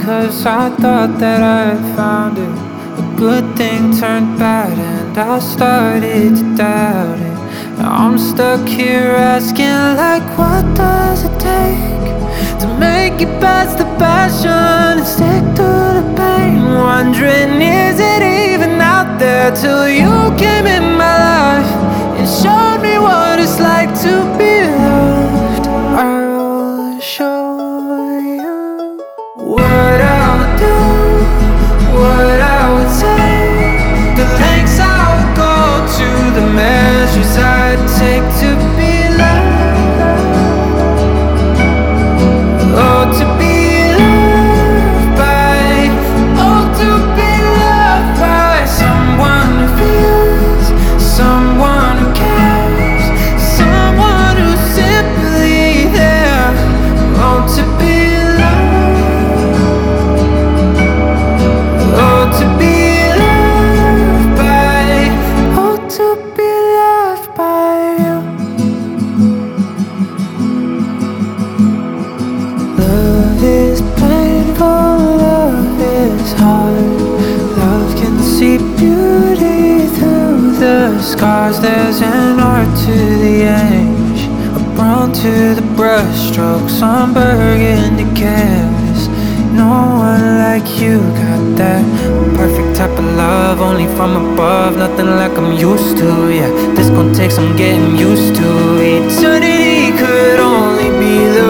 'cause I thought that I found it. A good thing turned bad and I started to doubt it. Now I'm stuck here asking like, what does it take to make it past the passion and stick through the pain? Wondering, is it even out there till you came in my life and showed me what it's like to be loved? I'll show you what I'll do, what I would take, the lengths I'll go to, the measures I'd take to be loved. Oh, to be loved by, oh, to be loved by someone who feels, someone who cares, someone who's simply there. Oh, to be loved, oh, to be loved by, oh, to be loved by you. Love is painful, love is hard. Love can see beauty through the scars. There's an art to the age, a brown to the brushstrokes, some burgundy canvas. No one like you got that perfect type of love, only from above, nothing like I'm used to. Yeah, this gon' take some getting used to. Eternity could only be the